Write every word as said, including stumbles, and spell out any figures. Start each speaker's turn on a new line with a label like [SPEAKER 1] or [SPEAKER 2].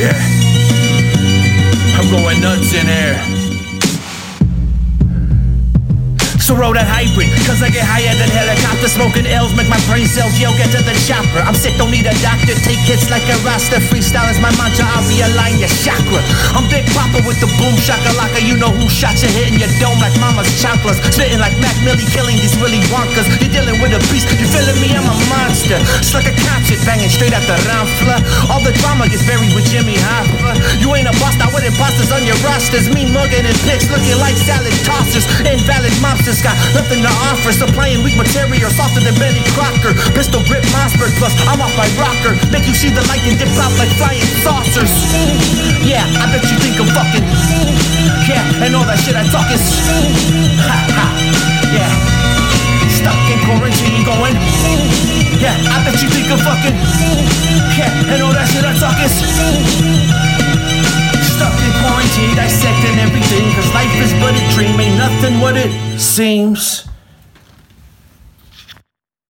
[SPEAKER 1] Yeah, I'm going nuts in here. So roll that hybrid, cause I get higher than helicopter. Smoking L's make my brain cells yell, get to the chopper. I'm sick, don't need a doctor, take hits like a roster. Freestyle is my mantra, I'll realign your chakra. I'm Big Papa with the boom shakalaka. You know who shot you, hitting your dome like mama's chocolates. Spitting like Mac Millie, killing these Willy Wonkas. You're dealing with a beast, you feeling me, I'm a monster. It's like a concert, banging straight out the Ramfla. All the drama gets buried with Jimmy Hoffa. You ain't a boss, not with imposters on your rosters. Me mugging and pics, looking like salad tossers. Invalid mobsters got nothing to offer, supplying weak material softer than Betty Crocker. Pistol grip Mossberg, plus I'm off my rocker. Make you see the light and dip out like flying saucers. Yeah, I bet you think I'm fucking. Yeah, and all that shit I talk is. Ha ha. Yeah. Stuck in quarantine going. Yeah, I bet you think I'm fucking. Yeah, and all that shit I talk is. Stuck in quarantine, dissecting everything, cause life is but a dream, ain't nothing what it seems.